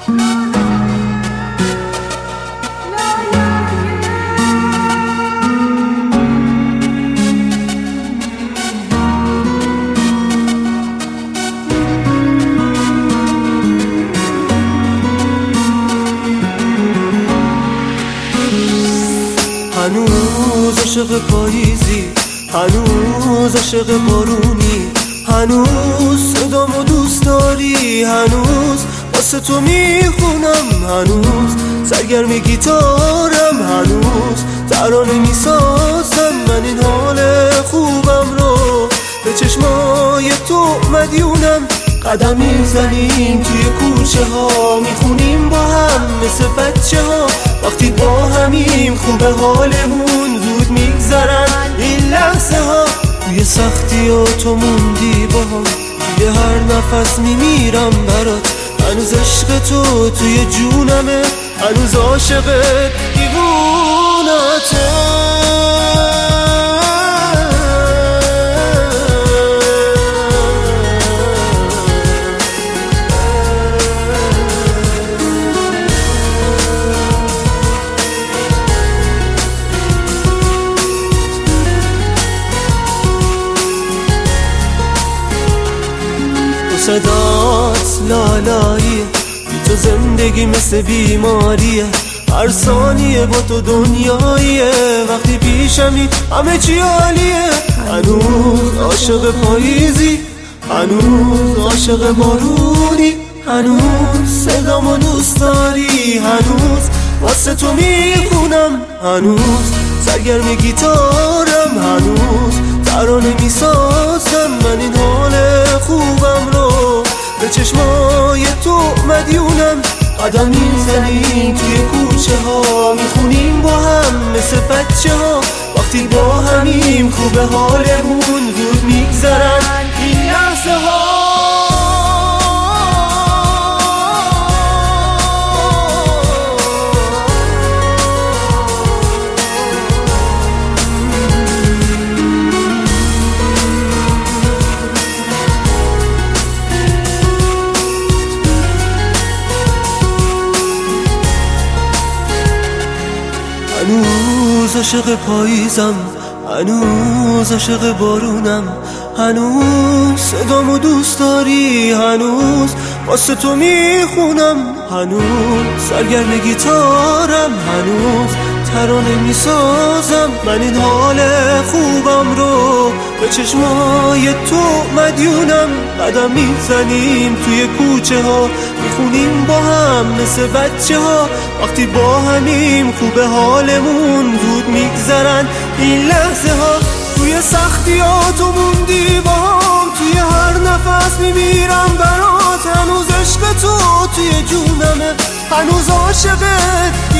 هنوز عاشق پاییزی، هنوز عاشق بارونی، هنوز صدامو دوست داری، هنوز واسه تو میخونم، هنوز سرگرم گیتارم، هنوز ترانه میسازم. من این حال خوبم رو به چشمای تو مدیونم. قدم میزنیم توی کوچه ها، میخونیم با هم مثل بچه ها. وقتی با همیم خوبه حالمون، زود میگذرن این لحظه ها. توی سختی ها تو موندی با هم، توی هر نفس میمیرم برات. هنوز عشق تو توی جونمه، هنوز عاشقت دیوونته. صدات لالاییه، بی تو زندگی مثل بیماریه. هر ثانیه با تو دنیاییه، وقتی پیشمی همه چی عالیه. هنوز عاشق پاییزی، هنوز عاشق بارونی، هنوز صدامو دوست داری، هنوز واسه تو میخونم، هنوز سرگرم گیتارم، هنوز ترانه میسازم. من این حال خوبم رو به چشمای تو مدیونم. قدم میزنیم توی کوچه ها، میخونیم با هم مثل بچه ها. وقتی با همیم خوبه حالمون، زود میگذرن این لحظه ها. هنوز عاشق پاییزم، هنوز عاشق بارونم، هنوز صدامو دوست داری، هنوز واسه تو میخونم، هنوز سرگرم گیتارم، هنوز ترانه میسازم. من این حال خوبم رو به چشمای تو مدیونم. قدم میزنیم توی کوچه ها، میخونیم با هم مثل بچه ها. وقتی با همیم خوبه حالمون، زود میگذرن این لحظه ها. توی سختی ها تو موندی با هم، توی هر نفس میمیرم برات. هنوز عشق تو توی جونمه، هنوز عاشقت